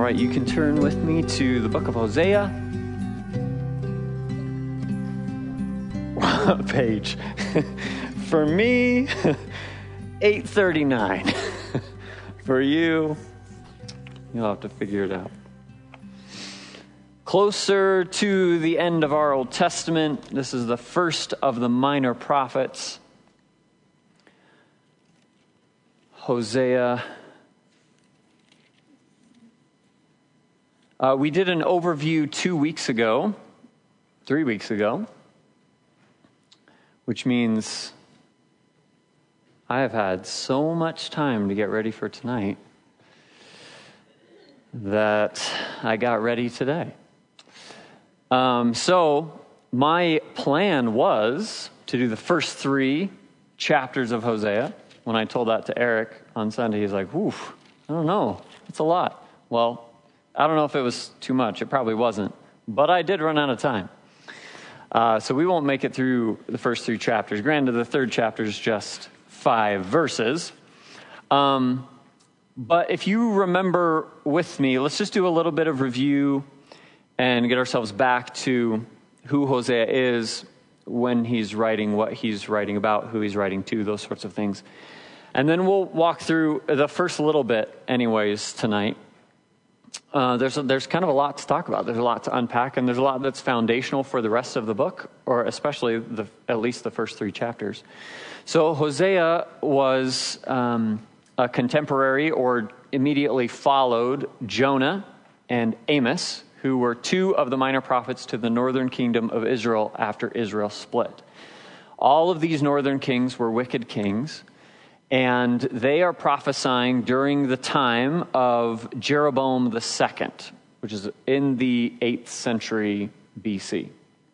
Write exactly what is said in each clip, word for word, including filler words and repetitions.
right, you can turn with me to the book of Hosea. What page? For me, eight thirty-nine. For you, you'll have to figure it out. Closer to the end of our Old Testament, this is the first of the minor prophets. Hosea. Uh, we did an overview two weeks ago, three weeks ago, which means I have had so much time to get ready for tonight that I got ready today. Um, so my plan was to do the first three chapters of Hosea. When I told that to Eric on Sunday, he's like, "Oof, I don't know, it's a lot." Well, I don't know if it was too much. It probably wasn't. But I did run out of time. Uh, so we won't make it through the first three chapters. Granted, the third chapter is just five verses. Um, but if you remember with me, let's just do a little bit of review and get ourselves back to who Hosea is, when he's writing, what he's writing about, who he's writing to, those sorts of things. And then we'll walk through the first little bit anyways tonight. Uh, there's a, there's kind of a lot to talk about. There's a lot to unpack, and there's a lot that's foundational for the rest of the book, or especially the at least the first three chapters. So Hosea was um, a contemporary, or immediately followed Jonah and Amos, who were two of the minor prophets to the northern kingdom of Israel after Israel split. All of these northern kings were wicked kings, and they are prophesying during the time of Jeroboam the Second, which is in the eighth century B C.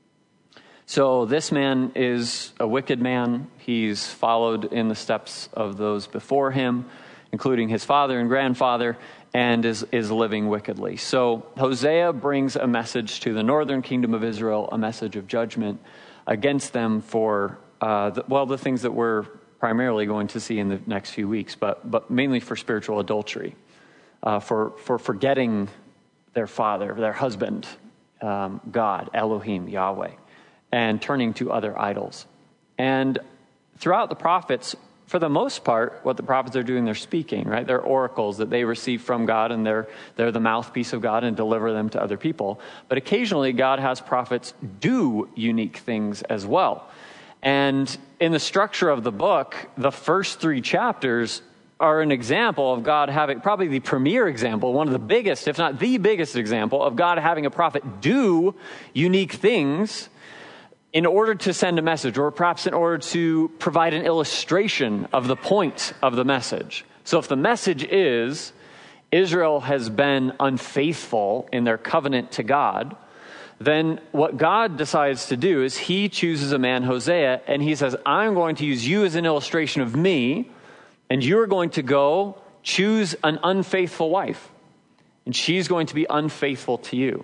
So this man is a wicked man. He's followed in the steps of those before him, including his father and grandfather, and is, is living wickedly. So Hosea brings a message to the northern kingdom of Israel, a message of judgment against them for, uh, the, well, the things that we're primarily going to see in the next few weeks, but but mainly for spiritual adultery, uh, for, for forgetting their father, their husband, um, God, Elohim, Yahweh, and turning to other idols. And throughout the prophets, for the most part, what the prophets are doing, they're speaking, right? They're oracles that they receive from God, and they're they're the mouthpiece of God and deliver them to other people. But occasionally, God has prophets do unique things as well. And in the structure of the book, the first three chapters are an example of God having, probably the premier example, one of the biggest, if not the biggest example, of God having a prophet do unique things in order to send a message, or perhaps in order to provide an illustration of the point of the message. So if the message is Israel has been unfaithful in their covenant to God, then what God decides to do is he chooses a man, Hosea, and he says, I'm going to use you as an illustration of me, and you're going to go choose an unfaithful wife, and she's going to be unfaithful to you.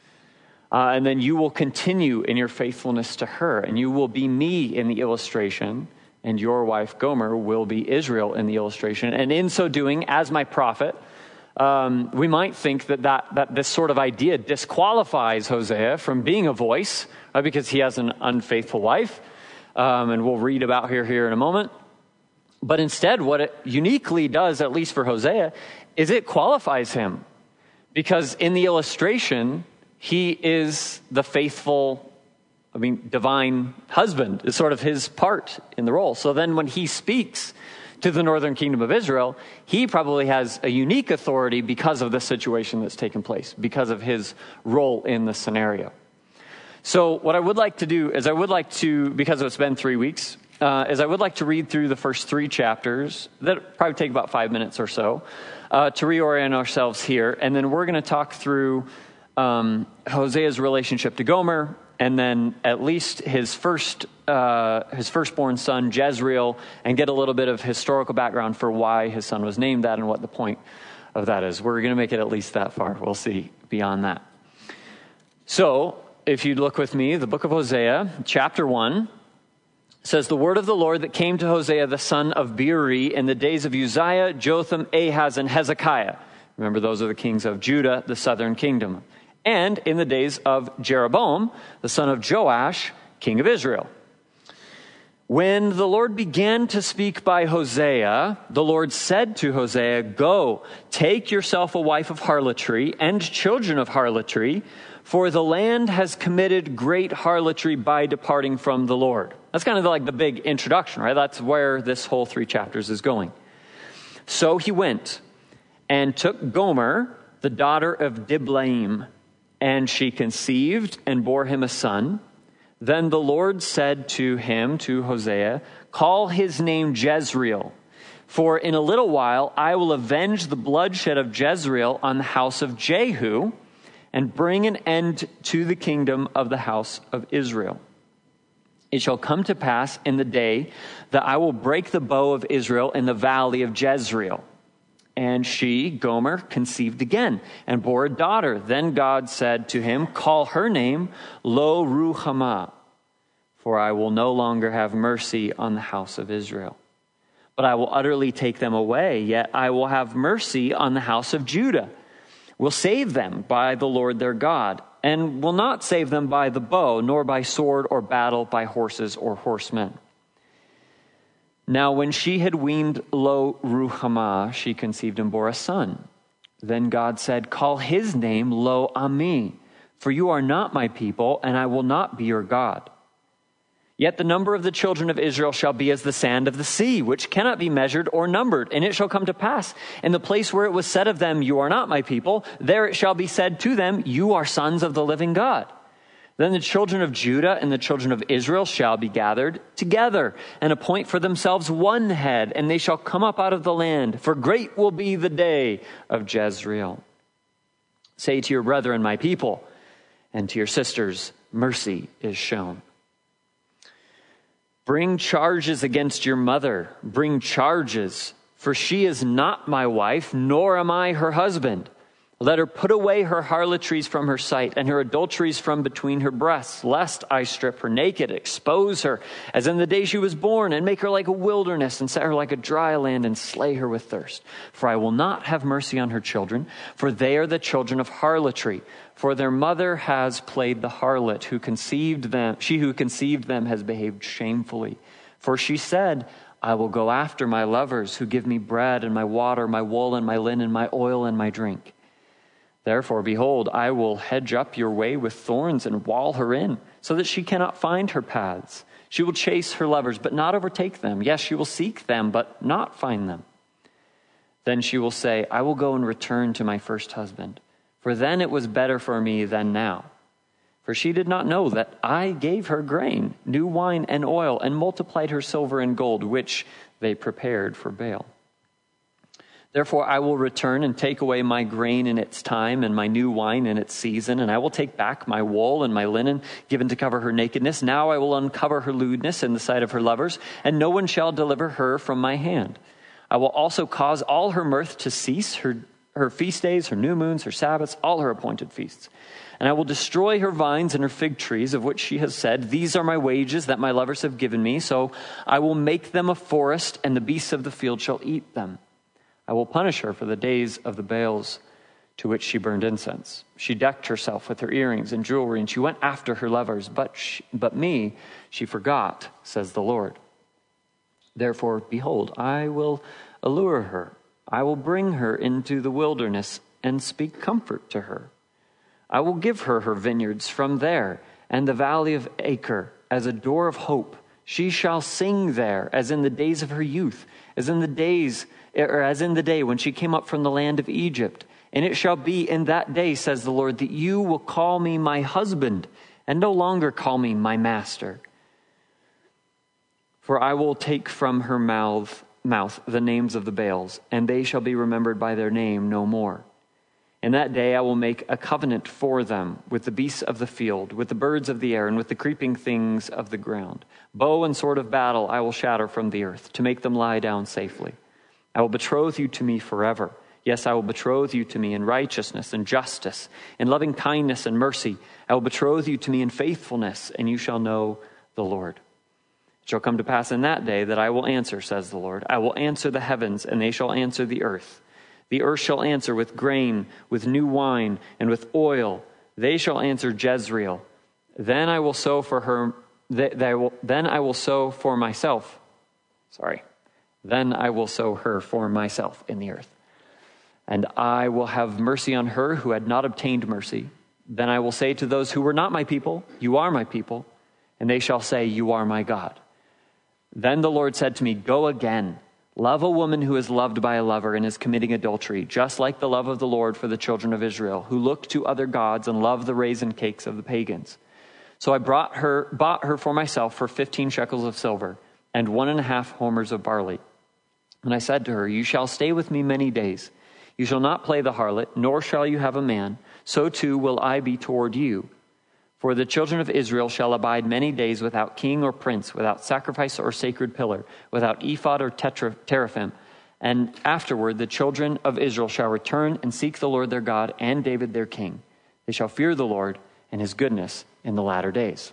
Uh, and then you will continue in your faithfulness to her, and you will be me in the illustration, and your wife Gomer will be Israel in the illustration. And in so doing, as my prophet, um, we might think that, that that this sort of idea disqualifies Hosea from being a voice, right, because he has an unfaithful wife, um, and we'll read about her here in a moment. But instead, what it uniquely does, at least for Hosea, is it qualifies him, because in the illustration, he is the faithful, I mean, divine husband is sort of his part in the role. So then when he speaks to the northern kingdom of Israel, he probably has a unique authority because of the situation that's taken place, because of his role in the scenario. So what I would like to do is I would like to, because it's been three weeks, uh, is I would like to read through the first three chapters. That probably take about five minutes or so uh, to reorient ourselves here. And then we're going to talk through Um, Hosea's relationship to Gomer, and then at least his first, uh, his firstborn son, Jezreel, and get a little bit of historical background for why his son was named that and what the point of that is. We're going to make it at least that far. We'll see beyond that. So, if you'd look with me, the book of Hosea, chapter one, says, the word of the Lord that came to Hosea, the son of Beeri, in the days of Uzziah, Jotham, Ahaz, and Hezekiah. Remember, those are the kings of Judah, the southern kingdom. And in the days of Jeroboam, the son of Joash, king of Israel. When the Lord began to speak by Hosea, the Lord said to Hosea, "Go, take yourself a wife of harlotry and children of harlotry, for the land has committed great harlotry by departing from the Lord." That's kind of like the big introduction, right? That's where this whole three chapters is going. So he went and took Gomer, the daughter of Diblaim, and she conceived and bore him a son. Then the Lord said to him, to Hosea, "Call his name Jezreel, for in a little while I will avenge the bloodshed of Jezreel on the house of Jehu, and bring an end to the kingdom of the house of Israel. It shall come to pass in the day that I will break the bow of Israel in the valley of Jezreel." And she, Gomer, conceived again and bore a daughter. Then God said to him, "Call her name Lo Ruhamah, for I will no longer have mercy on the house of Israel. But I will utterly take them away, yet I will have mercy on the house of Judah, will save them by the Lord their God, and will not save them by the bow, nor by sword or battle, by horses or horsemen." Now when she had weaned Lo Ruhamah, she conceived and bore a son. Then God said, "Call his name Lo Ami, for you are not my people, and I will not be your God. Yet the number of the children of Israel shall be as the sand of the sea, which cannot be measured or numbered. And it shall come to pass, in the place where it was said of them, 'You are not my people,' there it shall be said to them, 'You are sons of the living God.' Then the children of Judah and the children of Israel shall be gathered together, and appoint for themselves one head, and they shall come up out of the land. For great will be the day of Jezreel. Say to your brethren, my people, and to your sisters, mercy is shown. Bring charges against your mother. Bring charges, for she is not my wife, nor am I her husband. Let her put away her harlotries from her sight and her adulteries from between her breasts, lest I strip her naked, expose her as in the day she was born, and make her like a wilderness, and set her like a dry land, and slay her with thirst. For I will not have mercy on her children, for they are the children of harlotry. For their mother has played the harlot, who conceived them. She who conceived them has behaved shamefully. For she said, I will go after my lovers, who give me bread and my water, my wool and my linen, my oil and my drink. Therefore, behold, I will hedge up your way with thorns and wall her in, so that she cannot find her paths. She will chase her lovers, but not overtake them. Yes, she will seek them, but not find them. Then she will say, I will go and return to my first husband, for then it was better for me than now. For she did not know that I gave her grain, new wine and oil, and multiplied her silver and gold, which they prepared for Baal. Therefore, I will return and take away my grain in its time and my new wine in its season, and I will take back my wool and my linen given to cover her nakedness. Now I will uncover her lewdness in the sight of her lovers, and no one shall deliver her from my hand. I will also cause all her mirth to cease, her, her feast days, her new moons, her Sabbaths, all her appointed feasts. And I will destroy her vines and her fig trees, of which she has said, these are my wages that my lovers have given me. So I will make them a forest, and the beasts of the field shall eat them. I will punish her for the days of the Baals to which she burned incense. She decked herself with her earrings and jewelry, and she went after her lovers, but she, but me she forgot, says the Lord. Therefore, behold, I will allure her. I will bring her into the wilderness and speak comfort to her. I will give her her vineyards from there, and the valley of Acre as a door of hope. She shall sing there as in the days of her youth, as in the days or as in the day when she came up from the land of Egypt. And it shall be in that day, says the Lord, that you will call me my husband and no longer call me my master. For I will take from her mouth, mouth the names of the Baals, and they shall be remembered by their name no more. In that day I will make a covenant for them with the beasts of the field, with the birds of the air, and with the creeping things of the ground. Bow and sword of battle I will shatter from the earth, to make them lie down safely. I will betroth you to me forever. Yes, I will betroth you to me in righteousness and justice, in loving kindness and mercy. I will betroth you to me in faithfulness, and you shall know the Lord. It shall come to pass in that day that I will answer, says the Lord. I will answer the heavens, and they shall answer the earth. The earth shall answer with grain, with new wine, and with oil. They shall answer Jezreel. Then I will sow for her. Th- th- I will, then I will sow for myself. Sorry. Then I will sow her for myself in the earth. And I will have mercy on her who had not obtained mercy. Then I will say to those who were not my people, you are my people. And they shall say, you are my God. Then the Lord said to me, go again. Love a woman who is loved by a lover and is committing adultery, just like the love of the Lord for the children of Israel, who look to other gods and love the raisin cakes of the pagans. So I brought her, bought her for myself for fifteen shekels of silver and one and a half homers of barley. And I said to her, you shall stay with me many days. You shall not play the harlot, nor shall you have a man. So too will I be toward you. For the children of Israel shall abide many days without king or prince, without sacrifice or sacred pillar, without ephod or tetra- teraphim. And afterward the children of Israel shall return and seek the Lord their God and David their king. They shall fear the Lord and his goodness in the latter days.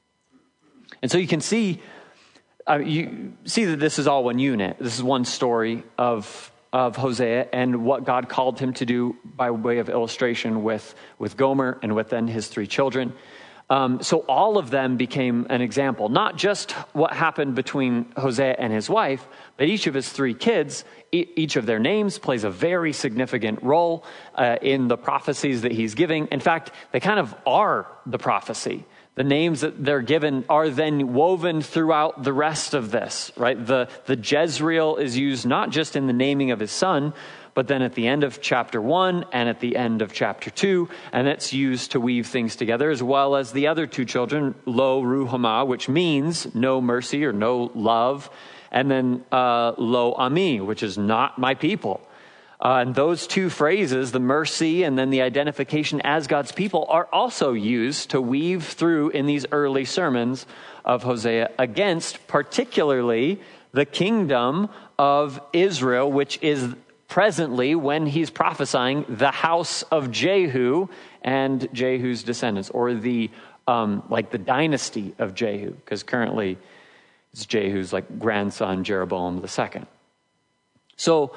And so you can see, uh, you see that this is all one unit. This is one story of of Hosea and what God called him to do by way of illustration with, with Gomer and with then his three children. Um, so all of them became an example, not just what happened between Hosea and his wife, but each of his three kids, e- each of their names plays a very significant role uh, in the prophecies that he's giving. In fact, they kind of are the prophecy. The names that they're given are then woven throughout the rest of this, right? The, the Jezreel is used not just in the naming of his son, but then at the end of chapter one and at the end of chapter two, and it's used to weave things together, as well as the other two children, Lo Ruhamah, which means no mercy or no love, and then uh, Lo Ami, which is not my people. Uh, and those two phrases, the mercy and then the identification as God's people, are also used to weave through in these early sermons of Hosea against particularly the kingdom of Israel, which is presently, when he's prophesying, the house of Jehu and Jehu's descendants, or the um, like the dynasty of Jehu, because currently it's Jehu's like grandson Jeroboam the second. So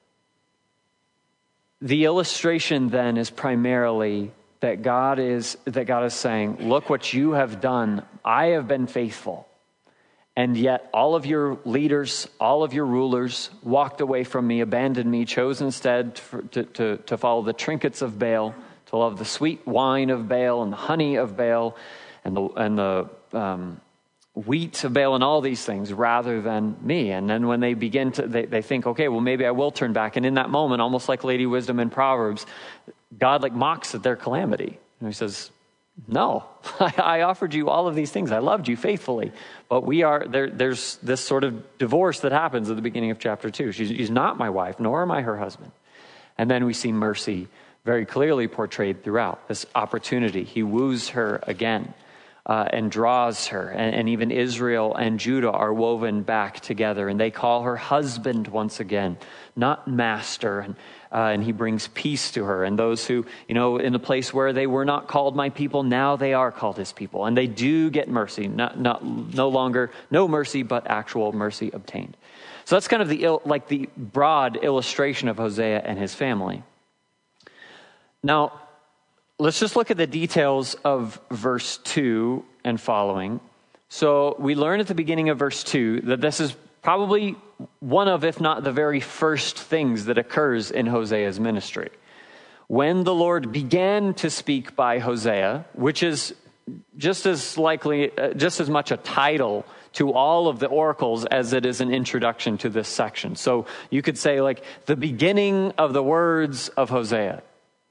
the illustration then is primarily that God is that God is saying, look what you have done. I have been faithful. And yet all of your leaders, all of your rulers walked away from me, abandoned me, chose instead for, to, to, to follow the trinkets of Baal, to love the sweet wine of Baal and the honey of Baal and the, and the um, wheat of Baal and all these things rather than me. And then when they begin to, they, they think, okay, well, maybe I will turn back. And in that moment, almost like Lady Wisdom in Proverbs, God like mocks at their calamity. And he says, no, I offered you all of these things. I loved you faithfully. But we are there. There's this sort of divorce that happens at the beginning of chapter two. She's, she's not my wife, nor am I her husband. And then we see mercy very clearly portrayed throughout this opportunity. He woos her again uh, and draws her. And, and even Israel and Judah are woven back together. And they call her husband once again, not master. And Uh, and he brings peace to her. And those who, you know, in a place where they were not called my people, now they are called his people. And they do get mercy, not, not no longer, no mercy, but actual mercy obtained. So that's kind of the, il- like the broad illustration of Hosea and his family. Now, let's just look at the details of verse two and following. So we learn at the beginning of verse two that this is probably one of, if not the very first things that occurs in Hosea's ministry. When the Lord began to speak by Hosea, which is just as likely, uh, just as much a title to all of the oracles as it is an introduction to this section. So you could say like the beginning of the words of Hosea,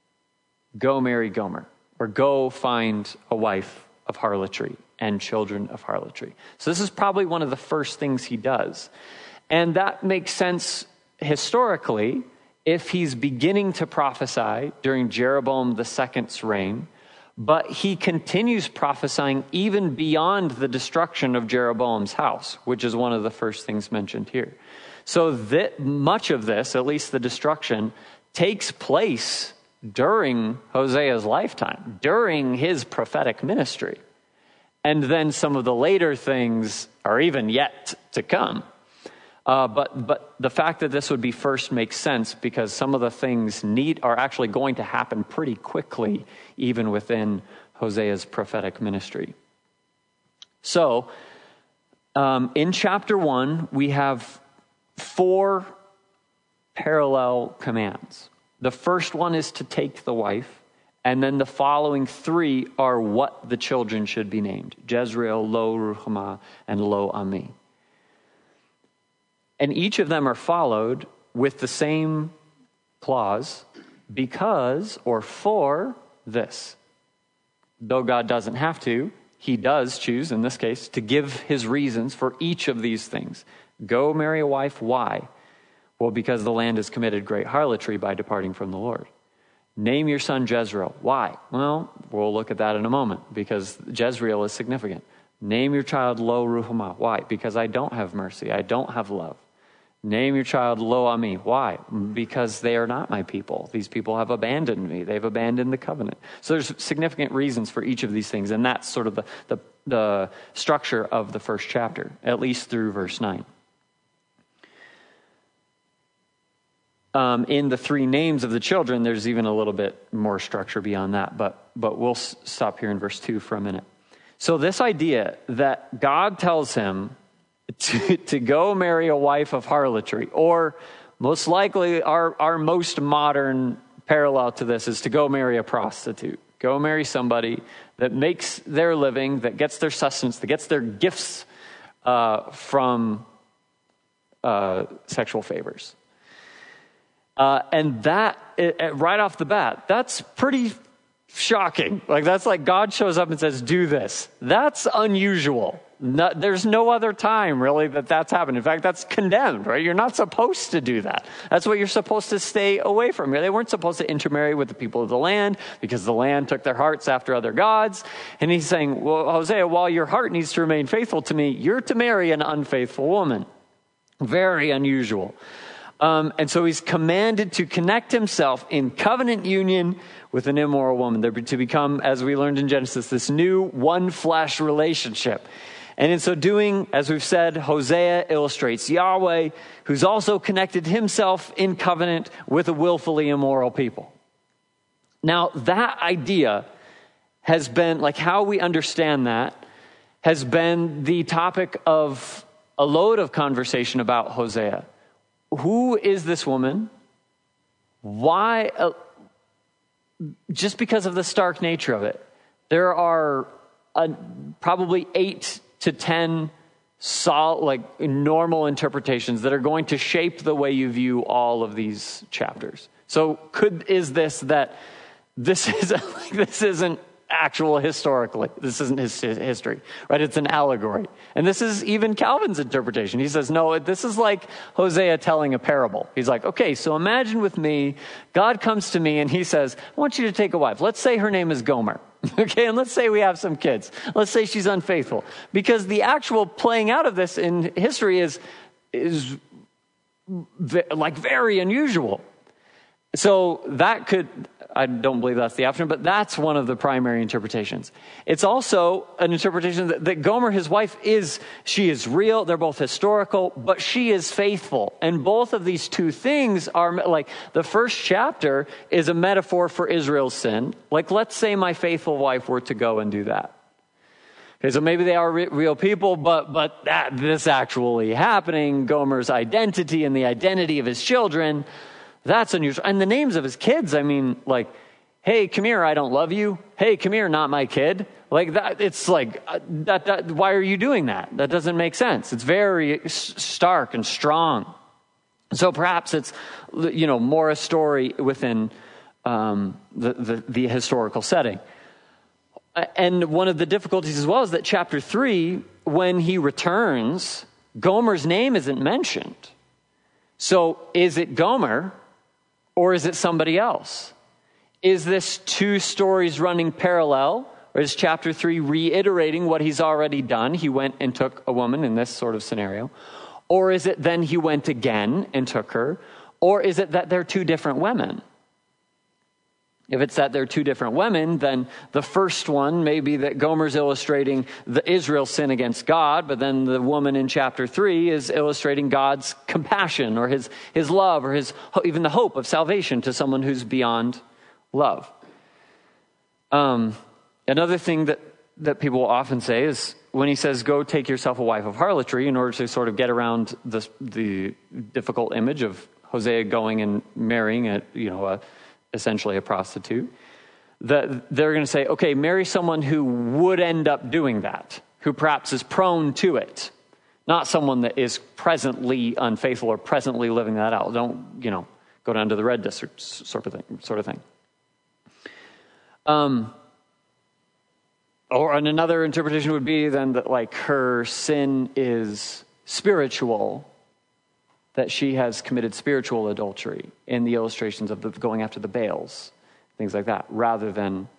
go marry Gomer, or go find a wife of harlotry and children of harlotry. So this is probably one of the first things he does. And that makes sense historically if he's beginning to prophesy during Jeroboam the second's reign, but he continues prophesying even beyond the destruction of Jeroboam's house, which is one of the first things mentioned here. So that much of this, at least the destruction, takes place during Hosea's lifetime, during his prophetic ministry. And then some of the later things are even yet to come. Uh, but but the fact that this would be first makes sense because some of the things need are actually going to happen pretty quickly, even within Hosea's prophetic ministry. So, um, in chapter one, we have four parallel commands. The first one is to take the wife, and then the following three are what the children should be named: Jezreel, Lo Ruhamah, and Lo Ami. And each of them are followed with the same clause, because or for this. Though God doesn't have to, he does choose, in this case, to give his reasons for each of these things. Go marry a wife. Why? Well, because the land has committed great harlotry by departing from the Lord. Name your son Jezreel. Why? Well, we'll look at that in a moment, because Jezreel is significant. Name your child Lo Ruhamah. Why? Because I don't have mercy. I don't have love. Name your child Lo Ami. Why? Because they are not my people. These people have abandoned me. They've abandoned the covenant. So there's significant reasons for each of these things, and that's sort of the, the, the structure of the first chapter, at least through verse nine. Um, in the three names of the children, there's even a little bit more structure beyond that, but but we'll s- stop here in verse two for a minute. So this idea that God tells him To, to go marry a wife of harlotry, or most likely our, our most modern parallel to this is to go marry a prostitute. Go marry somebody that makes their living, that gets their sustenance, that gets their gifts uh, from uh, sexual favors. Uh, and that, it, it, right off the bat, that's pretty shocking. Like, that's like God shows up and says, do this. That's unusual. No, there's no other time, really, that that's happened. In fact, that's condemned, right? You're not supposed to do that. That's what you're supposed to stay away from. They weren't supposed to intermarry with the people of the land because the land took their hearts after other gods. And he's saying, well, Hosea, while your heart needs to remain faithful to me, you're to marry an unfaithful woman. Very unusual. Um, and so he's commanded to connect himself in covenant union with an immoral woman. They're to become, as we learned in Genesis, this new one flesh relationship. And in so doing, as we've said, Hosea illustrates Yahweh, who's also connected himself in covenant with a willfully immoral people. Now, that idea has been, like how we understand that, has been the topic of a load of conversation about Hosea. Who is this woman? Why? Uh, just because of the stark nature of it. There are uh, probably eight to ten sol- like normal interpretations that are going to shape the way you view all of these chapters. So could is this that this is like, this isn't actual historically. This isn't his history, right? It's an allegory. And this is even Calvin's interpretation. He says, no, this is like Hosea telling a parable. He's like, okay, so imagine with me, God comes to me and he says, I want you to take a wife. Let's say her name is Gomer. Okay, and let's say we have some kids. Let's say she's unfaithful. Because the actual playing out of this in history is, is like very unusual. So that could, I don't believe that's the option, but that's one of the primary interpretations. It's also an interpretation that, that Gomer, his wife, is, she is real. They're both historical, but she is faithful. And both of these two things are like, the first chapter is a metaphor for Israel's sin. Like, let's say my faithful wife were to go and do that. Okay, so maybe they are re- real people, but but that, this actually happening, Gomer's identity and the identity of his children, that's unusual. And the names of his kids, I mean, like, hey, come here, I don't love you. Hey, come here, not my kid. Like that, it's like, uh, that, that, why are you doing that? That doesn't make sense. It's very s- stark and strong. So perhaps it's, you know, more a story within um, the, the, the historical setting. And one of the difficulties as well is that chapter three, when he returns, Gomer's name isn't mentioned. So is it Gomer? Or is it somebody else? Is this two stories running parallel? Or is chapter three reiterating what he's already done? He went and took a woman in this sort of scenario. Or is it then he went again and took her? Or is it that they're two different women? If it's that they're two different women, then the first one may be that Gomer's illustrating the Israel's sin against God, but then the woman in chapter three is illustrating God's compassion or his, his love or his even the hope of salvation to someone who's beyond love. Um, another thing that, that people will often say is when he says, go take yourself a wife of harlotry, in order to sort of get around the, the difficult image of Hosea going and marrying a, you know, a, essentially a prostitute, that they're going to say, okay, marry someone who would end up doing that, who perhaps is prone to it, not someone that is presently unfaithful or presently living that out. Don't, you know, go down to the red district sort of thing, sort of thing. Um, or and another interpretation would be then that like her sin is spiritual, that she has committed spiritual adultery in the illustrations of the going after the Baals, things like that, rather than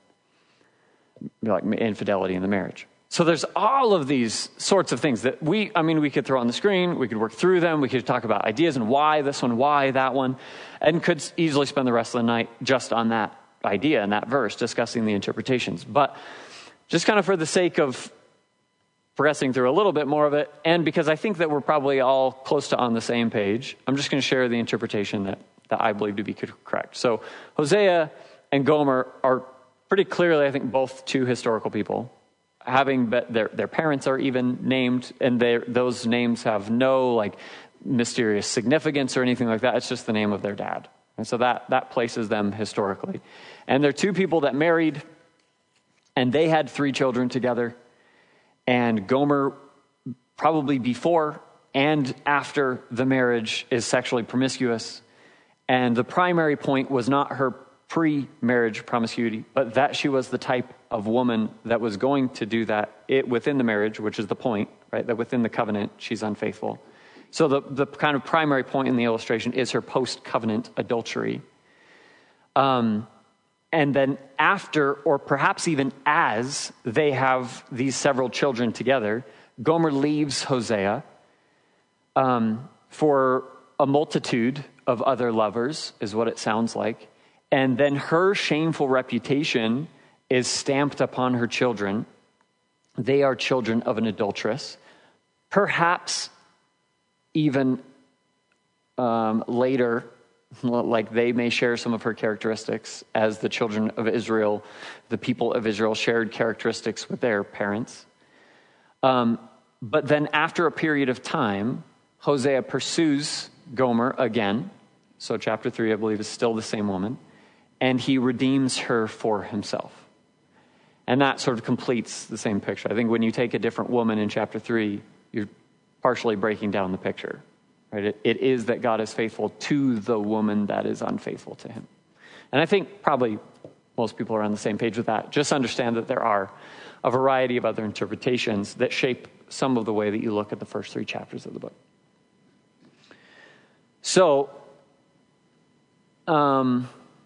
like infidelity in the marriage. So there's all of these sorts of things that we, I mean, we could throw on the screen, we could work through them, we could talk about ideas and why this one, why that one, and could easily spend the rest of the night just on that idea and that verse, discussing the interpretations. But just kind of for the sake of progressing through a little bit more of it, and because I think that we're probably all close to on the same page, I'm just going to share the interpretation that, that I believe to be correct. So Hosea and Gomer are pretty clearly, I think, both two historical people, having be, their their parents are even named, and those names have no like mysterious significance or anything like that. It's just the name of their dad, and so that that places them historically. And they're two people that married, and they had three children together. And Gomer, probably before and after the marriage, is sexually promiscuous. And the primary point was not her pre-marriage promiscuity, but that she was the type of woman that was going to do that it, within the marriage, which is the point, right? That within the covenant, she's unfaithful. So the, the kind of primary point in the illustration is her post-covenant adultery. Um, and then after, or perhaps even as, they have these several children together, Gomer leaves Hosea um, for a multitude of other lovers, is what it sounds like. And then her shameful reputation is stamped upon her children. They are children of an adulteress. Perhaps even um, later, like they may share some of her characteristics as the children of Israel, the people of Israel shared characteristics with their parents. Um, but then after a period of time, Hosea pursues Gomer again. So chapter three, I believe, is still the same woman. And he redeems her for himself. And that sort of completes the same picture. I think when you take a different woman in chapter three, you're partially breaking down the picture. Right? It, it is that God is faithful to the woman that is unfaithful to him. And I think probably most people are on the same page with that. Just understand that there are a variety of other interpretations that shape some of the way that you look at the first three chapters of the book. So, um,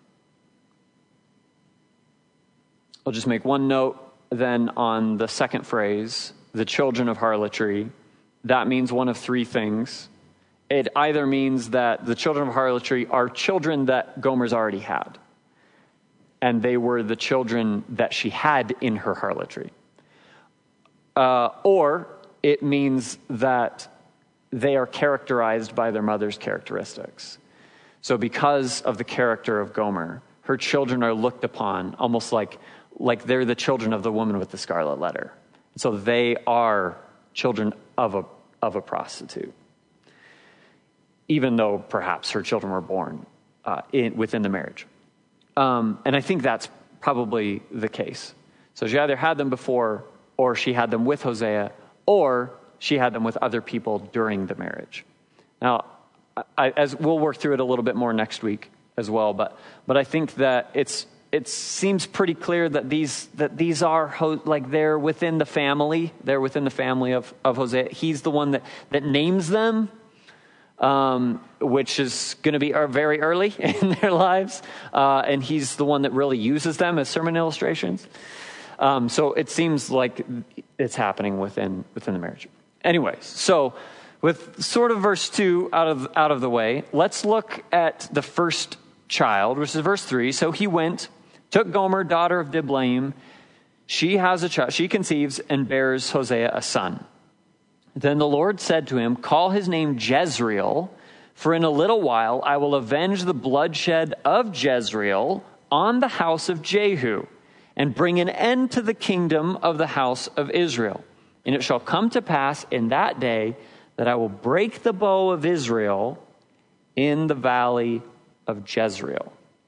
I'll just make one note then on the second phrase, the children of harlotry. That means one of three things. It either means that the children of harlotry are children that Gomer's already had, and they were the children that she had in her harlotry. Uh, or it means that they are characterized by their mother's characteristics. So because of the character of Gomer, her children are looked upon almost like, like they're the children of the woman with the scarlet letter. So they are children of a, of a prostitute, even though perhaps her children were born uh, in, within the marriage. Um, and I think that's probably the case. So she either had them before, or she had them with Hosea, or she had them with other people during the marriage. Now, I, as we'll work through it a little bit more next week as well, but but I think that it's it seems pretty clear that these that these are like they're within the family, they're within the family of of Hosea. He's the one that that names them. Um, which is going to be very early in their lives. Uh, and he's the one that really uses them as sermon illustrations. Um, so it seems like it's happening within within the marriage. Anyways, so with sort of verse two out of out of the way, let's look at the first child, which is verse three. So he went, took Gomer, daughter of Diblaim. She has a child. She conceives and bears Hosea a son. Then the Lord said to him, call his name Jezreel, for in a little while I will avenge the bloodshed of Jezreel on the house of Jehu, and bring an end to the kingdom of the house of Israel. And it shall come to pass in that day that I will break the bow of Israel in the valley of Jezreel.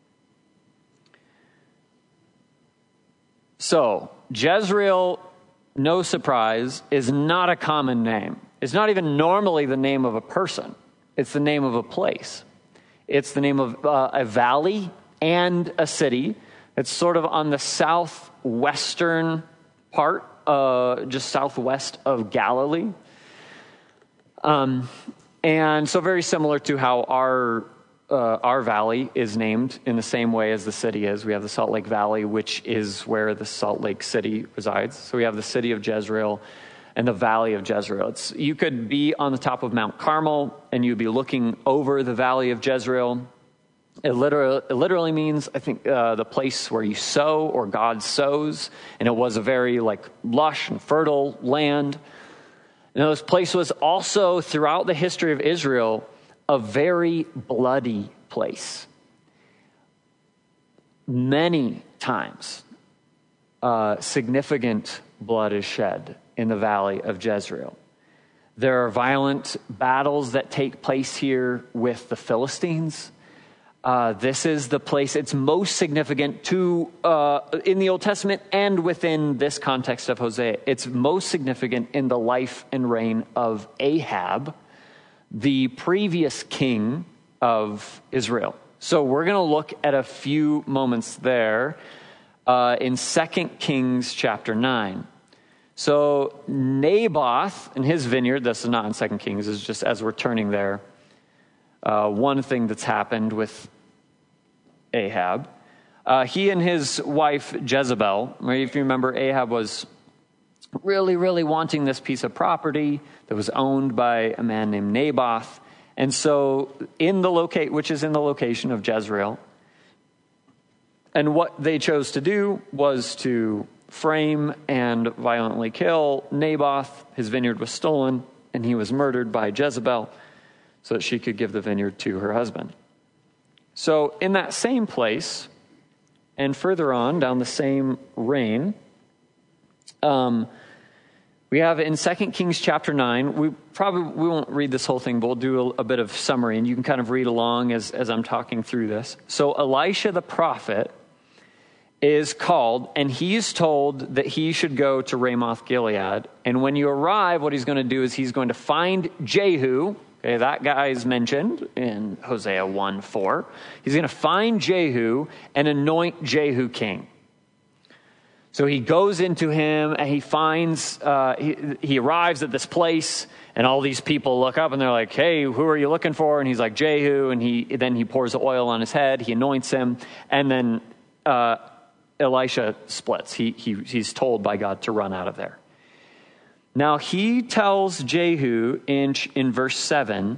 So, Jezreel, no surprise, is not a common name. It's not even normally the name of a person. It's the name of a place. It's the name of uh, a valley and a city. It's sort of on the southwestern part, uh, just southwest of Galilee. Um, and so very similar to how our uh, our valley is named in the same way as the city is. We have the Salt Lake Valley, which is where the Salt Lake City resides. So we have the city of Jezreel and the valley of Jezreel. It's, you could be on the top of Mount Carmel and you'd be looking over the valley of Jezreel. It literally, it literally means, I think, uh, the place where you sow or God sows. And it was a very like lush and fertile land. And this place was also, throughout the history of Israel, a very bloody place. Many times, uh, significant blood is shed in the valley of Jezreel. There are violent battles that take place here with the Philistines. Uh, this is the place it's most significant to uh, in the Old Testament and within this context of Hosea. It's most significant in the life and reign of Ahab, the previous king of Israel. So we're going to look at a few moments there uh, in Second Kings chapter nine. So Naboth and his vineyard, this is not in Second Kings, is just as we're turning there. Uh, one thing that's happened with Ahab. Uh, he and his wife Jezebel, right, if you remember, Ahab was really, really wanting this piece of property that was owned by a man named Naboth. And so in the locate, which is in the location of Jezreel, and what they chose to do was to frame and violently kill Naboth. His vineyard was stolen, and he was murdered by Jezebel so that she could give the vineyard to her husband. So in that same place, and further on down the same reign, um, we have in Second Kings chapter nine, we probably we won't read this whole thing, but we'll do a, a bit of summary, and you can kind of read along as, as I'm talking through this. So Elisha the prophet is called, and he's told that he should go to Ramoth Gilead. And when you arrive, what he's going to do is he's going to find Jehu. Okay, that guy is mentioned in Hosea one four. He's going to find Jehu and anoint Jehu king. So he goes into him and he finds, uh, he, he arrives at this place, and all these people look up and they're like, hey, who are you looking for? And he's like, Jehu. And he then he pours the oil on his head. He anoints him. And then uh, Elisha splits. He, he He's told by God to run out of there. Now he tells Jehu in, in verse seven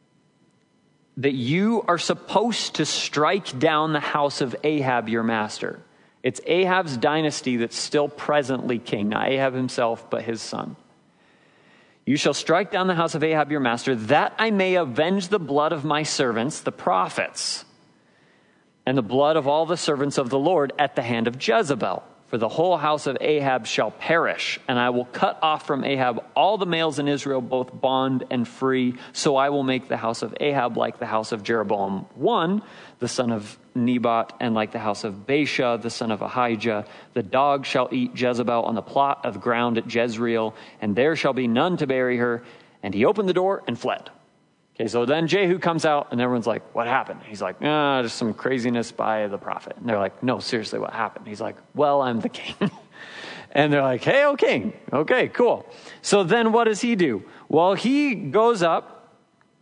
that you are supposed to strike down the house of Ahab, your master. It's Ahab's dynasty that's still presently king. Not Ahab himself, but his son. You shall strike down the house of Ahab, your master, that I may avenge the blood of my servants, the prophets, and the blood of all the servants of the Lord at the hand of Jezebel. For the whole house of Ahab shall perish, and I will cut off from Ahab all the males in Israel, both bond and free. So I will make the house of Ahab like the house of Jeroboam I, the son of Nebat, and like the house of Baasha, the son of Ahijah. The dog shall eat Jezebel on the plot of ground at Jezreel, and there shall be none to bury her. And he opened the door and fled. Okay, so then Jehu comes out, and everyone's like, what happened? He's like, ah, there's some craziness by the prophet. And they're like, no, seriously, what happened? He's like, well, I'm the king. And they're like, hey, oh, king. Okay, cool. So then what does he do? Well, he goes up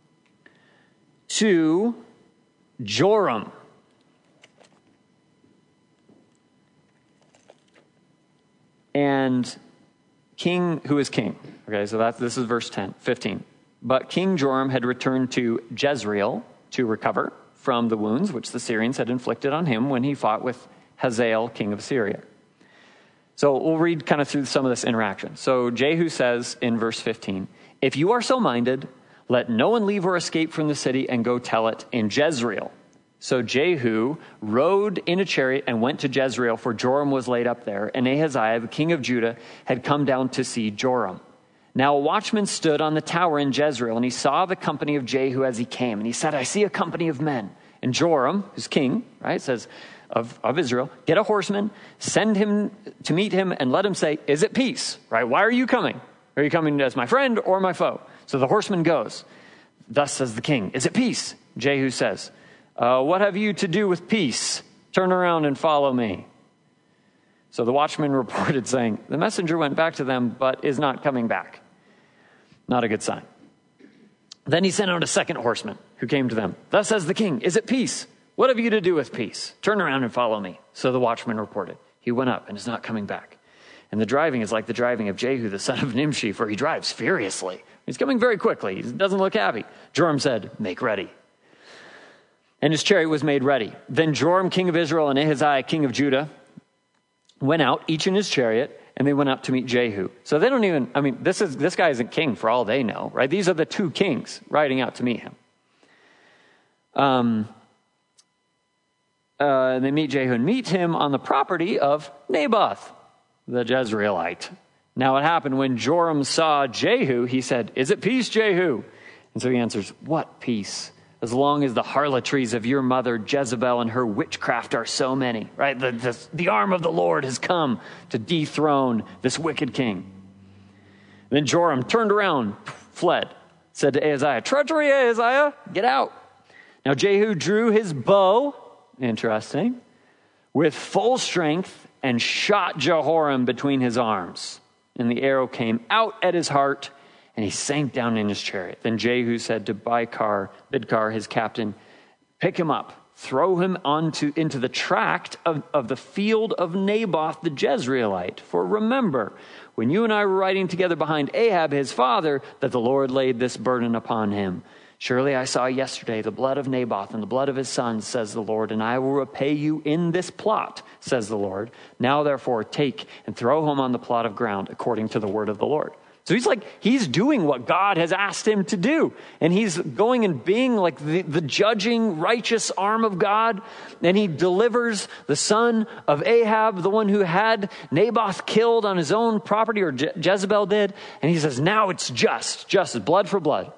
to Joram. And king, who is king? Okay, so that's, this is verse ten, fifteen. But King Joram had returned to Jezreel to recover from the wounds which the Syrians had inflicted on him when he fought with Hazael, king of Syria. So we'll read kind of through some of this interaction. So Jehu says in verse fifteen, if you are so minded, let no one leave or escape from the city and go tell it in Jezreel. So Jehu rode in a chariot and went to Jezreel, for Joram was laid up there, and Ahaziah, the king of Judah, had come down to see Joram. Now a watchman stood on the tower in Jezreel, and he saw the company of Jehu as he came. And he said, I see a company of men. And Joram, who's king, right, says, of, of Israel, get a horseman, send him to meet him, and let him say, is it peace? Right? Why are you coming? Are you coming as my friend or my foe? So the horseman goes. Thus says the king, is it peace? Jehu says, uh, what have you to do with peace? Turn around and follow me. So the watchman reported saying, the messenger went back to them, but is not coming back. Not a good sign. Then he sent out a second horseman who came to them. Thus says the king, is it peace? What have you to do with peace? Turn around and follow me. So the watchman reported. He went up and is not coming back. And the driving is like the driving of Jehu, the son of Nimshi, for he drives furiously. He's coming very quickly. He doesn't look happy. Joram said, make ready. And his chariot was made ready. Then Joram, king of Israel, and Ahaziah, king of Judah, went out, each in his chariot, and they went up to meet Jehu. So they don't even, I mean, this is this guy isn't king for all they know, right? These are the two kings riding out to meet him. Um, uh, and they meet Jehu and meet him on the property of Naboth, the Jezreelite. Now it happened when Joram saw Jehu, he said, is it peace, Jehu? And so he answers, what peace? As long as the harlotries of your mother Jezebel and her witchcraft are so many, right? The, the, the arm of the Lord has come to dethrone this wicked king. Then Joram turned around, fled, said to Ahaziah, treachery, Ahaziah, get out. Now Jehu drew his bow, interesting, with full strength and shot Jehoram between his arms. And the arrow came out at his heart, and he sank down in his chariot. Then Jehu said to Bidkar, Bidkar, his captain, pick him up, throw him onto into the tract of, of the field of Naboth the Jezreelite. For remember, when you and I were riding together behind Ahab, his father, that the Lord laid this burden upon him. Surely I saw yesterday the blood of Naboth and the blood of his sons, says the Lord, and I will repay you in this plot, says the Lord. Now therefore take and throw him on the plot of ground according to the word of the Lord. So he's like, he's doing what God has asked him to do. And he's going and being like the, the judging, righteous arm of God. And he delivers the son of Ahab, the one who had Naboth killed on his own property, or Je- Jezebel did. And he says, now it's just, justice, blood for blood.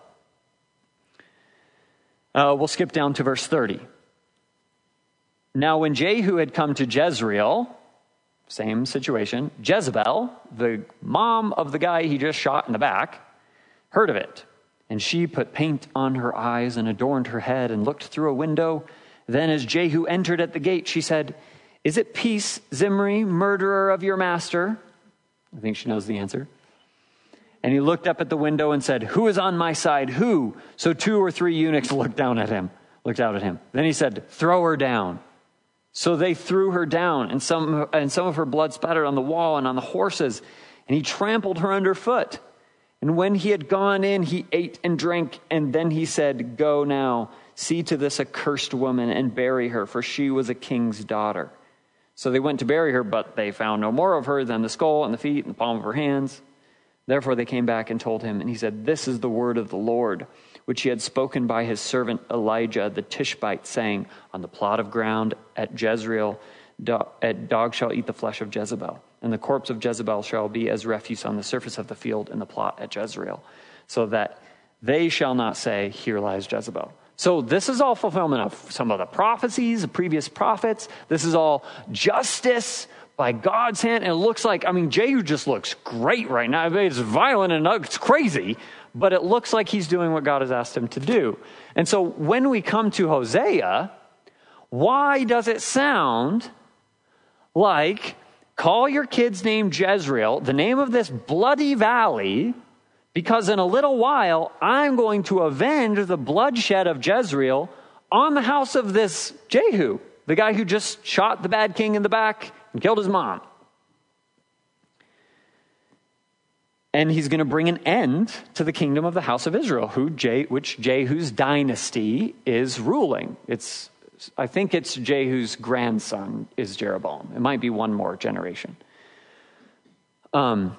Uh, we'll skip down to verse thirty. Now when Jehu had come to Jezreel, same situation, Jezebel, the mom of the guy he just shot in the back, heard of it. And she put paint on her eyes and adorned her head and looked through a window. Then as Jehu entered at the gate, she said, is it peace, Zimri, murderer of your master? I think she knows the answer. And he looked up at the window and said, who is on my side? Who? So two or three eunuchs looked down at him, looked out at him. Then he said, throw her down. So they threw her down, and some and some of her blood spattered on the wall and on the horses, and he trampled her underfoot. And when he had gone in, he ate and drank, and then he said, go now, see to this accursed woman and bury her, for she was a king's daughter. So they went to bury her, but they found no more of her than the skull and the feet and the palm of her hands. Therefore they came back and told him, and he said, this is the word of the Lord, which he had spoken by his servant Elijah the Tishbite, saying, on the plot of ground at Jezreel, do- at dog shall eat the flesh of Jezebel, and the corpse of Jezebel shall be as refuse on the surface of the field in the plot at Jezreel, so that they shall not say, here lies Jezebel. So this is all fulfillment of some of the prophecies, the previous prophets. This is all justice by God's hand. And it looks like, I mean, Jehu just looks great right now. It's violent and it's crazy, but it looks like he's doing what God has asked him to do. And so when we come to Hosea, why does it sound like, call your kid's name Jezreel, the name of this bloody valley, because in a little while, I'm going to avenge the bloodshed of Jezreel on the house of this Jehu, the guy who just shot the bad king in the back and killed his mom. And he's going to bring an end to the kingdom of the house of Israel, who Je- which Jehu's dynasty is ruling. It's I think it's Jehu's grandson is Jeroboam. It might be one more generation. Um.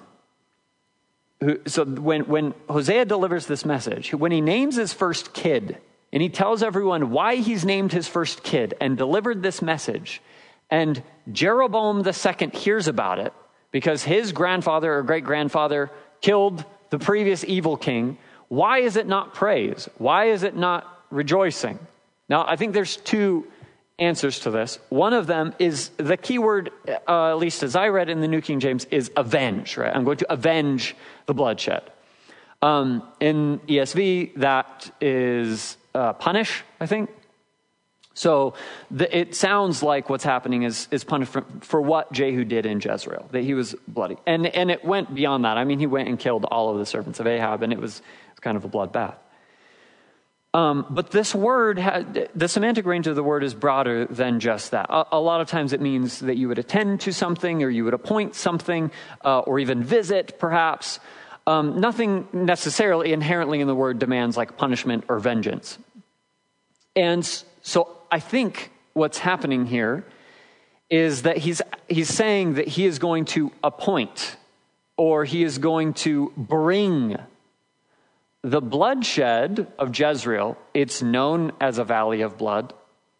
So when, when Hosea delivers this message, when he names his first kid, and he tells everyone why he's named his first kid and delivered this message, and Jeroboam the second hears about it because his grandfather or great-grandfather killed the previous evil king, why is it not praise? Why is it not rejoicing? Now, I think there's two answers to this. One of them is the key word, uh, at least as I read in the New King James, is avenge, right? I'm going to avenge the bloodshed. Um, in E S V, that is uh, punish, I think. So the, it sounds like what's happening is, is punishment for what Jehu did in Jezreel, that he was bloody. And, and it went beyond that. I mean, he went and killed all of the servants of Ahab, and it was, it was kind of a bloodbath. Um, but this word, had, the semantic range of the word is broader than just that. A, a lot of times it means that you would attend to something, or you would appoint something, uh, or even visit, perhaps. Um, nothing necessarily inherently in the word demands like punishment or vengeance. And so I think what's happening here is that he's he's saying that he is going to appoint, or he is going to bring the bloodshed of Jezreel. It's known as a valley of blood.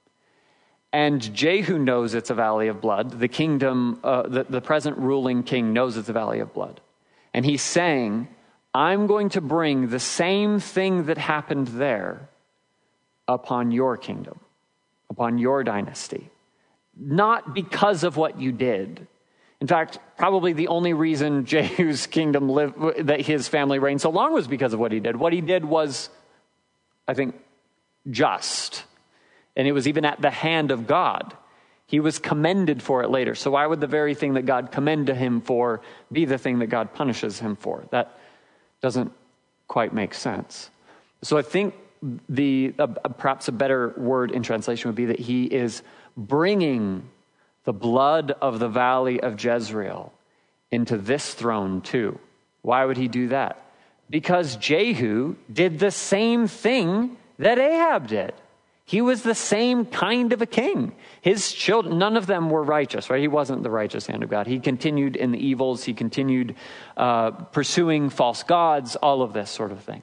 And Jehu knows it's a valley of blood. The kingdom, uh, the, the present ruling king knows it's a valley of blood. And he's saying, I'm going to bring the same thing that happened there upon your kingdom, upon your dynasty. Not because of what you did. In fact, probably the only reason Jehu's kingdom lived, that his family reigned so long, was because of what he did. What he did was, I think, just. And it was even at the hand of God. He was commended for it later. So why would the very thing that God commended him for be the thing that God punishes him for? That doesn't quite make sense. So I think the uh, perhaps a better word in translation would be that he is bringing the blood of the valley of Jezreel into this throne too. Why would he do that? Because Jehu did the same thing that Ahab did. He was the same kind of a king. His children, none of them were righteous, right? He wasn't the righteous hand of God. He continued in the evils. He continued uh, pursuing false gods, all of this sort of thing.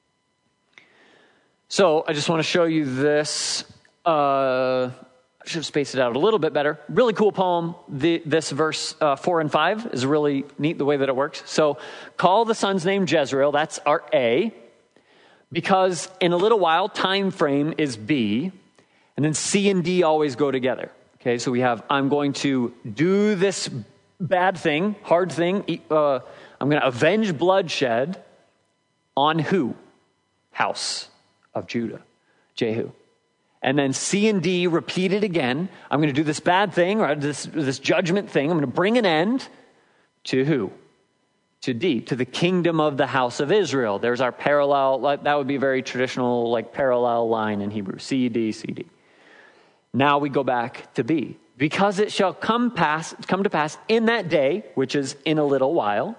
So I just want to show you this. Uh, I should have spaced it out a little bit better. Really cool poem. The, this verse uh, four and five is really neat the way that it works. So call the son's name Jezreel. That's our A. Because in a little while, time frame is B. And then C and D always go together. Okay, so we have, I'm going to do this bad thing, hard thing. Uh, I'm going to avenge bloodshed on who? House of Judah, Jehu. And then C and D repeat it again. I'm going to do this bad thing, or this, this judgment thing. I'm going to bring an end to who? To D, to the kingdom of the house of Israel. There's our parallel, that would be a very traditional, like parallel line in Hebrew. C, D, C, D. Now we go back to B. Because it shall come pass, come to pass in that day, which is in a little while,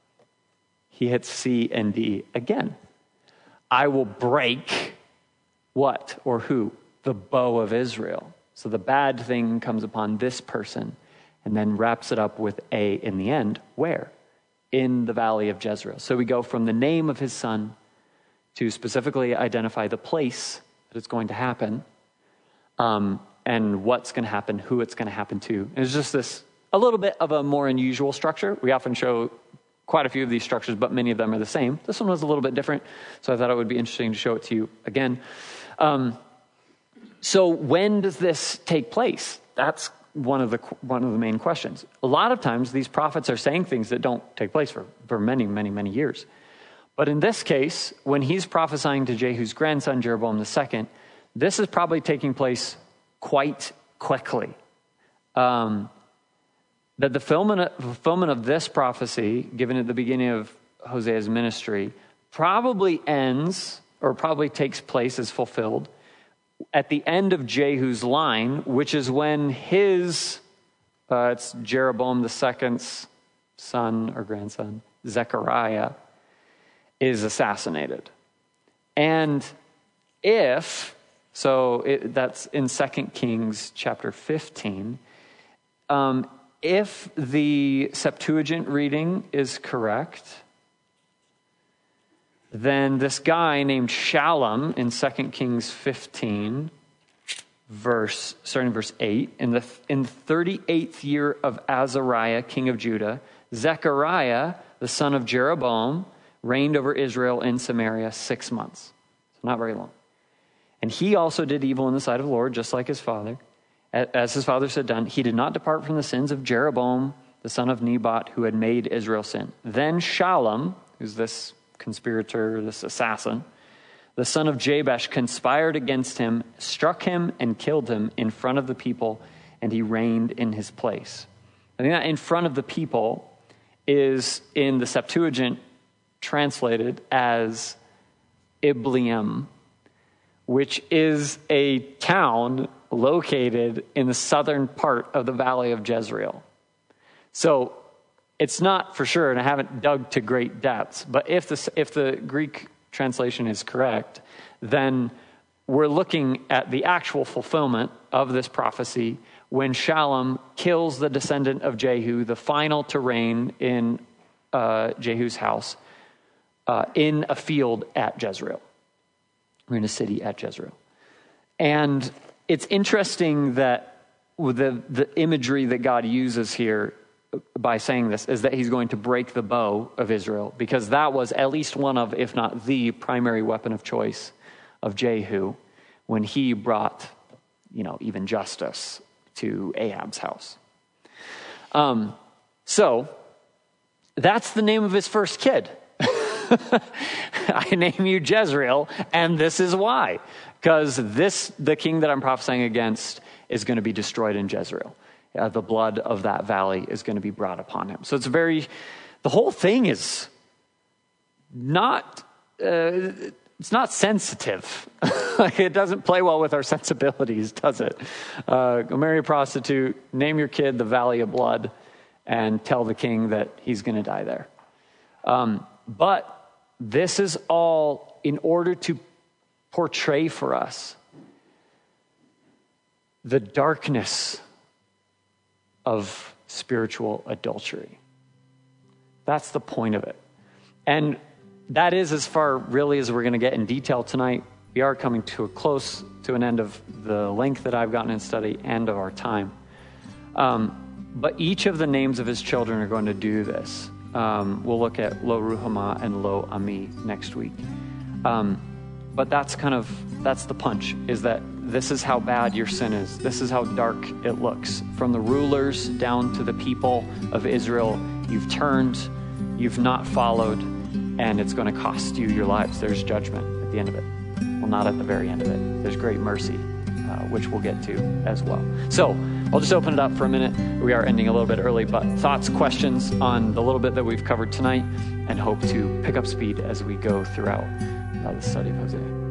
he hits C and D again. I will break what or who? The bow of Israel. So the bad thing comes upon this person and then wraps it up with A in the end. Where? In the valley of Jezreel. So we go from the name of his son to specifically identify the place that it's going to happen, um, and what's going to happen, who it's going to happen to. And it's just this, a little bit of a more unusual structure. We often show quite a few of these structures, but many of them are the same. This one was a little bit different, so I thought it would be interesting to show it to you again. Um, so when does this take place? That's one of the one of the main questions. A lot of times these prophets are saying things that don't take place for, for many, many, many years. But in this case, when he's prophesying to Jehu's grandson, Jeroboam the second, this is probably taking place quite quickly. Um, that the fulfillment, fulfillment of this prophecy, given at the beginning of Hosea's ministry, probably ends, or probably takes place, is fulfilled at the end of Jehu's line, which is when his, uh, it's Jeroboam the second's son or grandson, Zechariah, is assassinated. And if So it, that's in Second Kings chapter fifteen. Um, if the Septuagint reading is correct, then this guy named Shallum in Second Kings fifteen, verse starting verse eight, in the in the thirty-eighth year of Azariah, king of Judah, Zechariah, the son of Jeroboam, reigned over Israel in Samaria six months. So not very long. And he also did evil in the sight of the Lord, just like his father. As his fathers had done, he did not depart from the sins of Jeroboam, the son of Nebat, who had made Israel sin. Then Shallum, who's this conspirator, this assassin, the son of Jabesh, conspired against him, struck him, and killed him in front of the people, and he reigned in his place. I think that in front of the people is in the Septuagint translated as Ibleam, which is a town located in the southern part of the valley of Jezreel. So it's not for sure, and I haven't dug to great depths, but if the, if the Greek translation is correct, then we're looking at the actual fulfillment of this prophecy when Shallum kills the descendant of Jehu, the final to reign in uh, Jehu's house, uh, in a field at Jezreel. We're in a city at Jezreel. And it's interesting that the, the imagery that God uses here by saying this is that he's going to break the bow of Israel, because that was at least one of, if not the primary weapon of choice of Jehu when he brought, you know, even justice to Ahab's house. Um, so that's the name of his first kid. I name you Jezreel, and this is why. Because this, the king that I'm prophesying against, is going to be destroyed in Jezreel. Uh, the blood of that valley is going to be brought upon him. So it's very, the whole thing is not, uh, it's not sensitive. Like, it doesn't play well with our sensibilities, does it? Uh, go marry a prostitute, name your kid the Valley of Blood, and tell the king that he's going to die there. Um, but this is all in order to portray for us the darkness of spiritual adultery. That's the point of it. And that is as far really as we're going to get in detail tonight. We are coming to a close to an end of the length that I've gotten in study and of our time. Um, but each of the names of his children are going to do this. Um, we'll look at Lo Ruhamah and Lo Ami next week. Um, but that's kind of, that's the punch, is that this is how bad your sin is. This is how dark it looks. From the rulers down to the people of Israel, you've turned, you've not followed, and it's going to cost you your lives. There's judgment at the end of it. Well, not at the very end of it. There's great mercy, uh, which we'll get to as well. So I'll just open it up for a minute. We are ending a little bit early, but thoughts, questions on the little bit that we've covered tonight, and hope to pick up speed as we go throughout uh, the study of Hosea.